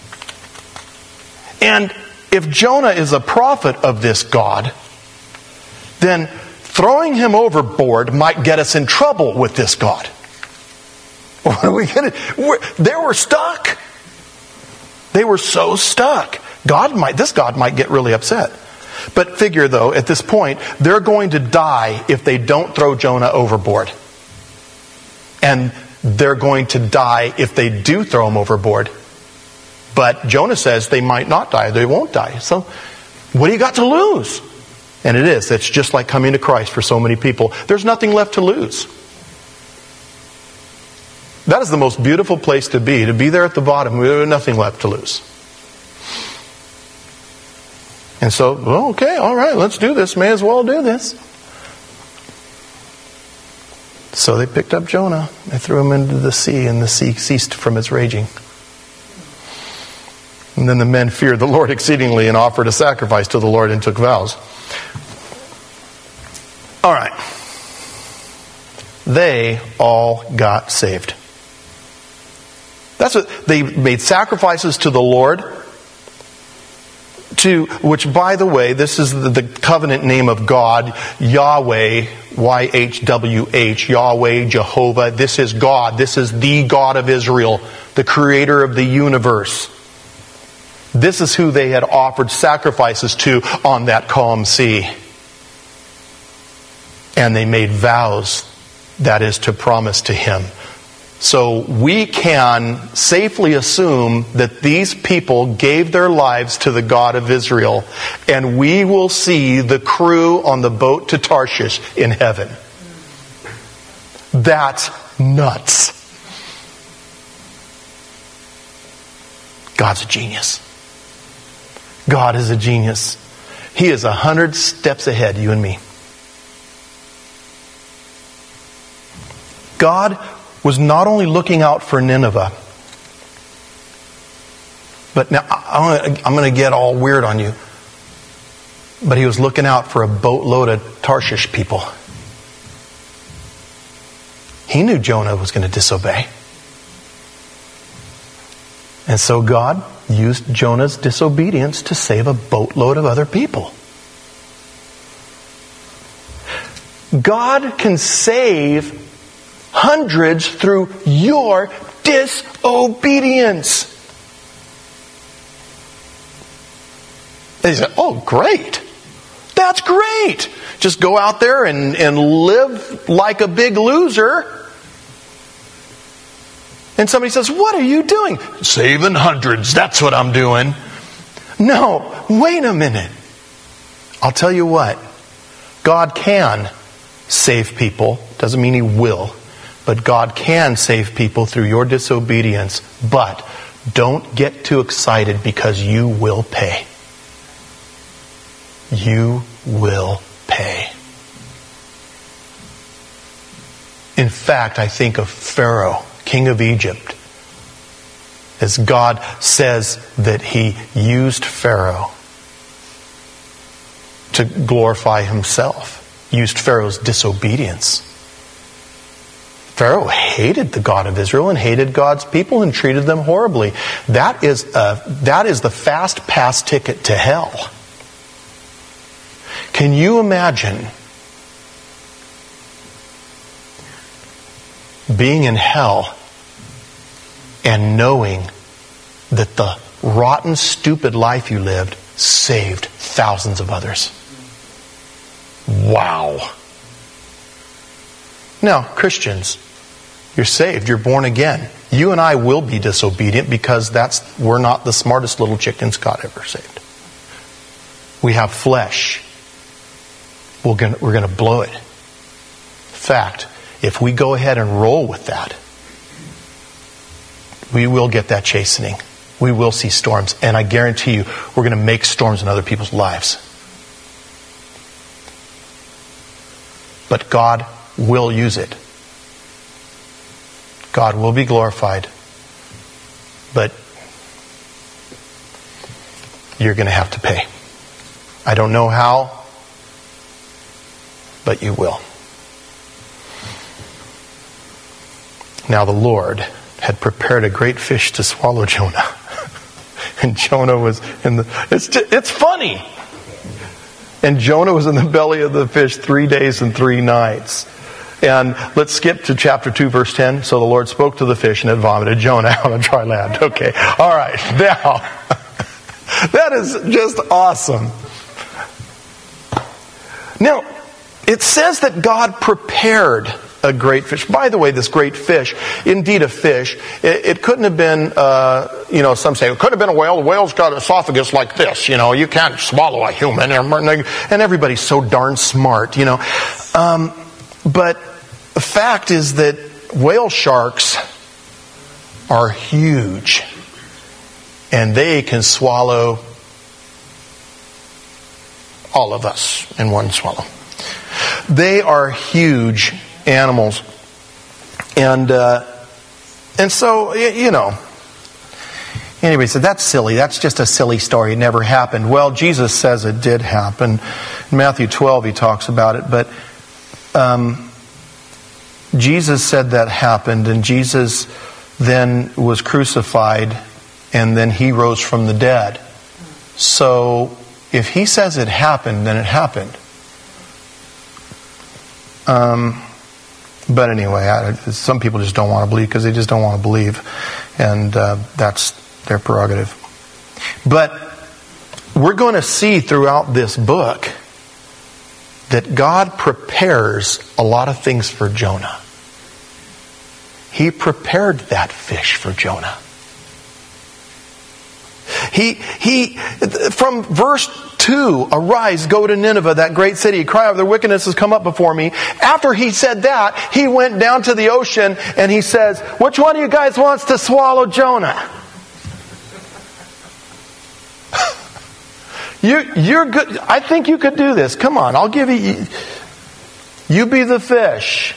and if Jonah is a prophet of this God, then throwing him overboard might get us in trouble with this God. What are we gonna? They were stuck. They were so stuck. God might, this God might get really upset. But figure though, at this point, they're going to die if they don't throw Jonah overboard. And they're going to die if they do throw him overboard. But Jonah says they might not die. They won't die. So what do you got to lose? And it is. It's just like coming to Christ for so many people. There's nothing left to lose. That is the most beautiful place to be. To be there at the bottom. There's nothing left to lose. And so, well, okay, all right, let's do this. May as well do this. So they picked up Jonah. They threw him into the sea, and the sea ceased from its raging. And then the men feared the Lord exceedingly and offered a sacrifice to the Lord and took vows. All right. They all got saved. That's what they made, sacrifices to the Lord. To which, by the way, this is the, the covenant name of God, Yahweh, Y H W H, Yahweh, Jehovah. This is God. This is the God of Israel, the creator of the universe. This is who they had offered sacrifices to on that calm sea. And they made vows, that is, to promise to Him. So we can safely assume that these people gave their lives to the God of Israel, and we will see the crew on the boat to Tarshish in heaven. That's nuts. God's a genius. God is a genius. He is a hundred steps ahead, you and me. God was not only looking out for Nineveh, but now I'm going to get all weird on you, but He was looking out for a boatload of Tarshish people. He knew Jonah was going to disobey. And so God used Jonah's disobedience to save a boatload of other people. God can save hundreds through your disobedience. They said, oh, great. That's great. Just go out there and, and live like a big loser. And somebody says, what are you doing? Saving hundreds. That's what I'm doing. No, wait a minute. I'll tell you what. God can save people. Doesn't mean He will. But God can save people through your disobedience. But don't get too excited, because you will pay. You will pay. In fact, I think of Pharaoh, king of Egypt, as God says that He used Pharaoh to glorify Himself. Used Pharaoh's disobedience Pharaoh hated the God of Israel and hated God's people and treated them horribly. That is a, that is the fast pass ticket to hell. Can you imagine being in hell and knowing that the rotten, stupid life you lived saved thousands of others? Wow. Now, Christians, you're saved, you're born again. You and I will be disobedient because that's we're not the smartest little chickens God ever saved. We have flesh. We're going we're going to blow it. In fact, if we go ahead and roll with that, we will get that chastening. We will see storms. And I guarantee you, we're going to make storms in other people's lives. But God will use it. God will be glorified. But you're going to have to pay. I don't know how, but you will. Now the Lord had prepared a great fish to swallow Jonah. And Jonah was in the... It's, just, it's funny. And Jonah was in the belly of the fish three days and three nights. And let's skip to chapter two, verse ten. So the Lord spoke to the fish and it vomited Jonah on a dry land. Okay. All right. Now, that is just awesome. Now, it says that God prepared a great fish. By the way, this great fish, indeed a fish, it, it couldn't have been, uh, you know, some say, it could have been a whale. The whale's got an esophagus like this, you know, you can't swallow a human. And everybody's so darn smart, you know. Um, but the fact is that whale sharks are huge. And they can swallow all of us in one swallow. They are huge animals. And uh, and so, you know, anyway, so that's silly. That's just a silly story. It never happened. Well, Jesus says it did happen. In Matthew twelve, he talks about it. But um, Jesus said that happened. And Jesus then was crucified. And then he rose from the dead. So if he says it happened, then it happened. Um, but anyway, I, some people just don't want to believe because they just don't want to believe. And uh, that's their prerogative. But we're going to see throughout this book that God prepares a lot of things for Jonah. He prepared that fish for Jonah. He, he, from verse two, arise, go to Nineveh, that great city, cry over their wickedness has come up before me. After he said that, he went down to the ocean and he says, which one of you guys wants to swallow Jonah? you, you're good. I think you could do this. Come on, I'll give you, you be the fish.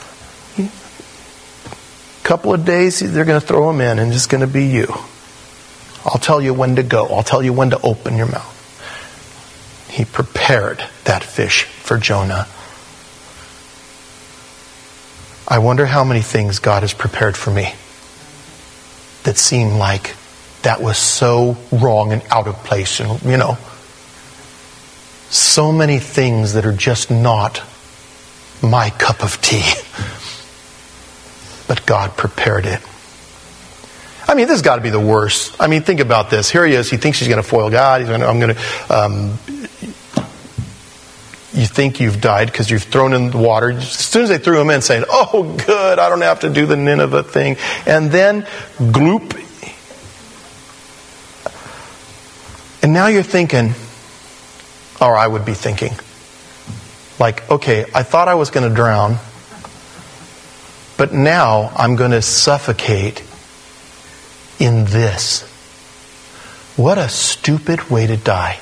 Couple of days, they're going to throw him in and it's going to be you. I'll tell you when to go. I'll tell you when to open your mouth. He prepared that fish for Jonah. I wonder how many things God has prepared for me that seem like that was so wrong and out of place. And, you know, so many things that are just not my cup of tea. But God prepared it. I mean, this has got to be the worst. I mean, think about this. Here he is. He thinks he's going to foil God. He's going to, I'm going to... Um, you think you've died because you've thrown in the water. As soon as they threw him in, saying, oh, good, I don't have to do the Nineveh thing. And then, gloop. And now you're thinking, or I would be thinking, like, okay, I thought I was going to drown, but now I'm going to suffocate in this. What a stupid way to die.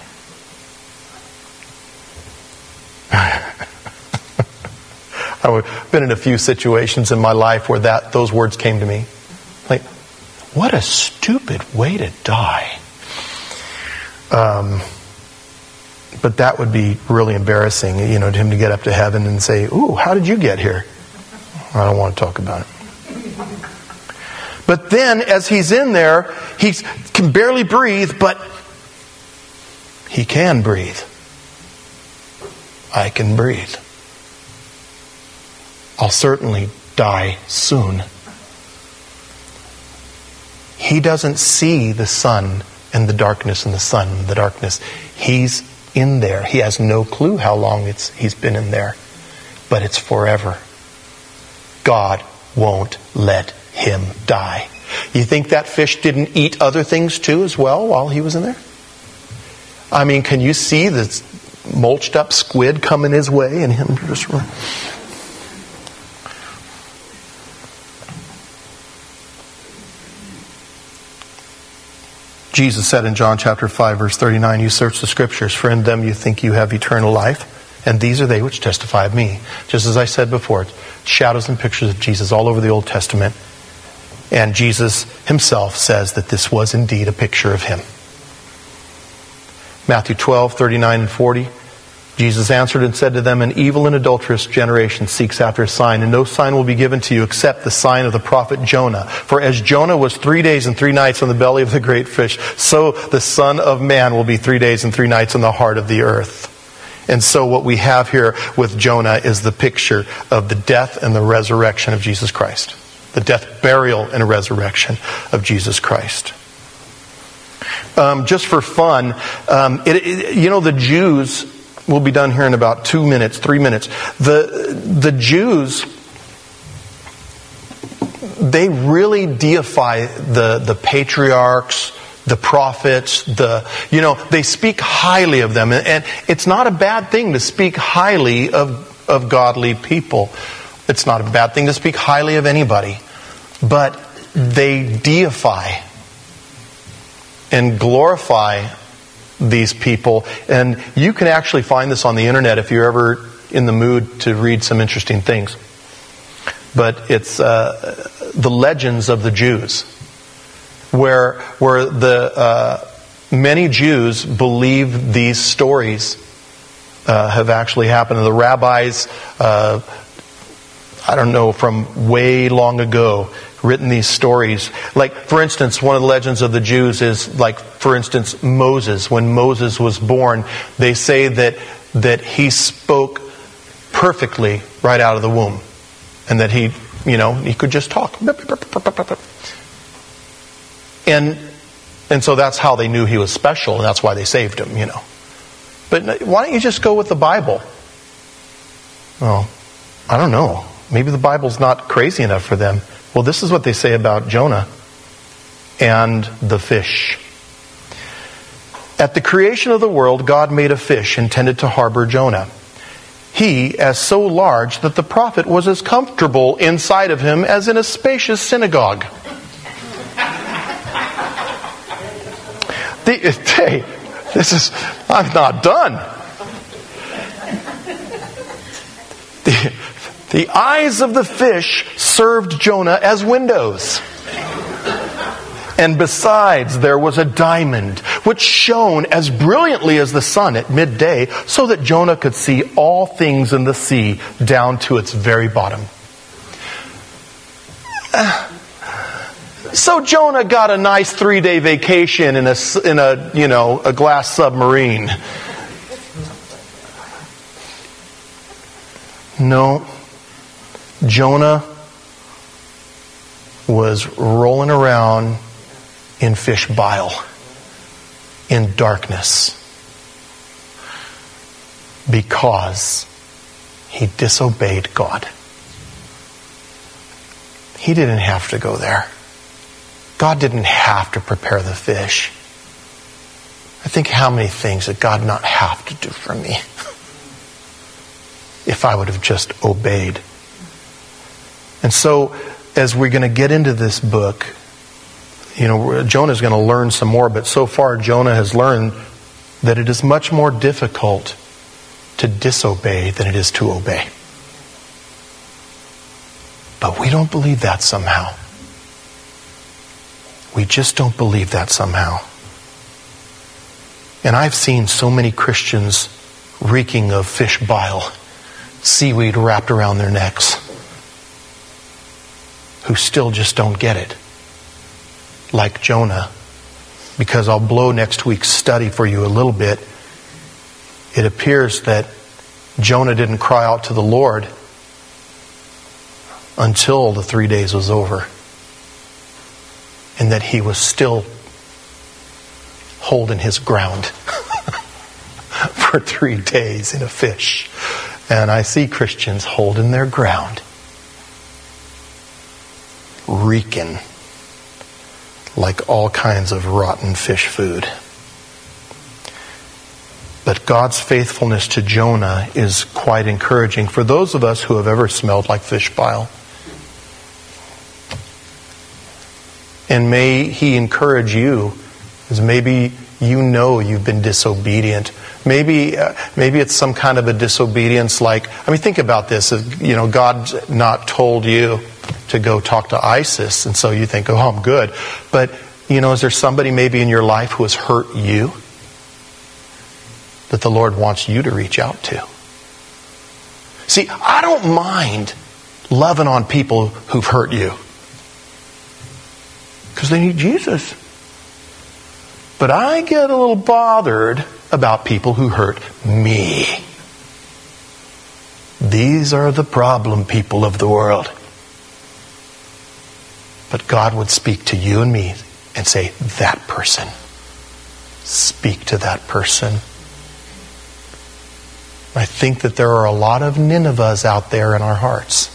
I've been in a few situations in my life where that those words came to me. Like, what a stupid way to die. Um, but that would be really embarrassing, you know, to him to get up to heaven and say, ooh, how did you get here? I don't want to talk about it. But then, as he's in there, he can barely breathe, but he can breathe. I can breathe. I'll certainly die soon. He doesn't see the sun and the darkness and the sun and the darkness. He's in there. He has no clue how long it's he's been in there. But it's forever. God won't let him die. You think that fish didn't eat other things too as well while he was in there? I mean, can you see this mulched up squid coming his way and him just... Jesus said in John chapter five, verse thirty-nine, you search the scriptures, for in them you think you have eternal life, and these are they which testify of me. Just as I said before, shadows and pictures of Jesus all over the Old Testament. And Jesus himself says that this was indeed a picture of him. Matthew twelve, thirty-nine and forty. Jesus answered and said to them, an evil and adulterous generation seeks after a sign, and no sign will be given to you except the sign of the prophet Jonah. For as Jonah was three days and three nights on the belly of the great fish, so the Son of Man will be three days and three nights in the heart of the earth. And so what we have here with Jonah is the picture of the death and the resurrection of Jesus Christ. The death, burial, and resurrection of Jesus Christ. Um, just for fun, um, it, it, you know, the Jews... We'll be done here in about two minutes, three minutes. The the Jews, they really deify the, the patriarchs, the prophets, the you know, they speak highly of them. And, and it's not a bad thing to speak highly of, of godly people. It's not a bad thing to speak highly of anybody. But they deify and glorify these people, and you can actually find this on the internet if you're ever in the mood to read some interesting things. But it's uh, the legends of the Jews, where where the uh, many Jews believe these stories uh, have actually happened. And the rabbis, uh, I don't know, from way long ago, written these stories. Like, for instance, one of the legends of the Jews is, like, for instance, Moses. When Moses was born, they say that that he spoke perfectly right out of the womb. And that he, you know, he could just talk. And and so that's how they knew he was special, and that's why they saved him, you know. But why don't you just go with the Bible? Well, I don't know. Maybe the Bible's not crazy enough for them. Well, this is what they say about Jonah and the fish. At the creation of the world, God made a fish intended to harbor Jonah. He, as so large that the prophet was as comfortable inside of him as in a spacious synagogue. the, hey, this is, I'm not done. The, The eyes of the fish served Jonah as windows. And besides, there was a diamond, which shone as brilliantly as the sun at midday, so that Jonah could see all things in the sea down to its very bottom. Uh, so Jonah got a nice three-day vacation in a, in a, you know, a glass submarine. No. Jonah was rolling around in fish bile, in darkness, because he disobeyed God. He didn't have to go there. God didn't have to prepare the fish. I think how many things did God not have to do for me if I would have just obeyed. And so, as we're going to get into this book, you know, Jonah's going to learn some more, but so far Jonah has learned that it is much more difficult to disobey than it is to obey. But we don't believe that somehow. We just don't believe that somehow. And I've seen so many Christians reeking of fish bile, seaweed wrapped around their necks. who still just don't get it. Like Jonah. Because I'll blow next week's study for you a little bit. It appears that Jonah didn't cry out to the Lord until the three days was over. And that he was still holding his ground for three days in a fish. And I see Christians holding their ground, reeking like all kinds of rotten fish food. But God's faithfulness to Jonah is quite encouraging for those of us who have ever smelled like fish bile. And may He encourage you, as maybe you know you've been disobedient. Maybe uh, maybe it's some kind of a disobedience like, I mean, think about this. You know, God's not told you to go talk to ISIS, and so you think, oh, I'm good. But, you know, is there somebody maybe in your life who has hurt you that the Lord wants you to reach out to? See, I don't mind loving on people who've hurt you, because they need Jesus. But I get a little bothered about people who hurt me. These are the problem people of the world. But God would speak to you and me and say, that person. Speak to that person. I think that there are a lot of Ninevehs out there in our hearts.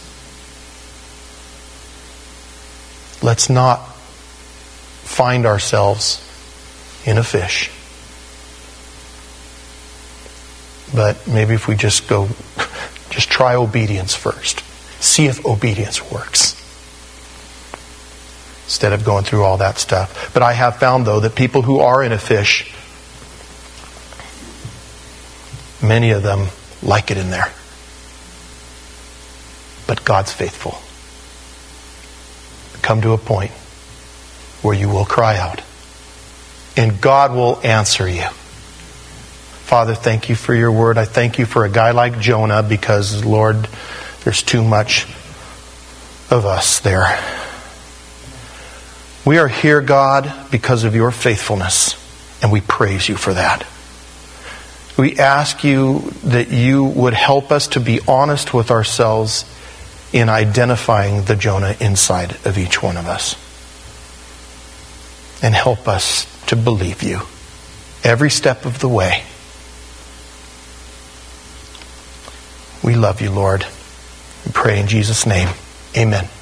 Let's not find ourselves in a fish. But maybe if we just go, just try obedience first. See if obedience works, instead of going through all that stuff. But I have found, though, that people who are in a fish, many of them like it in there. But God's faithful. Come to a point where you will cry out, and God will answer you. Father, thank you for your word. I thank you for a guy like Jonah, because, Lord, there's too much of us there. We are here, God, because of your faithfulness, and we praise you for that. We ask you that you would help us to be honest with ourselves in identifying the Jonah inside of each one of us. And help us to believe you every step of the way. We love you, Lord. We pray in Jesus' name. Amen.